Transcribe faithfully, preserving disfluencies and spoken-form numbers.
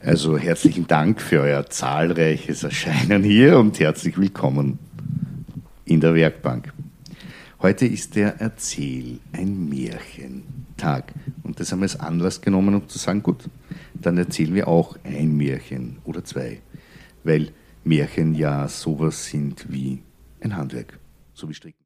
Also herzlichen Dank für euer zahlreiches Erscheinen hier und herzlich willkommen in der Werkbank. Heute ist der Erzähl-, ein Märchentag und das haben wir als Anlass genommen, um zu sagen, gut, dann erzählen wir auch ein Märchen oder zwei, weil Märchen ja sowas sind wie ein Handwerk, so wie Stricken.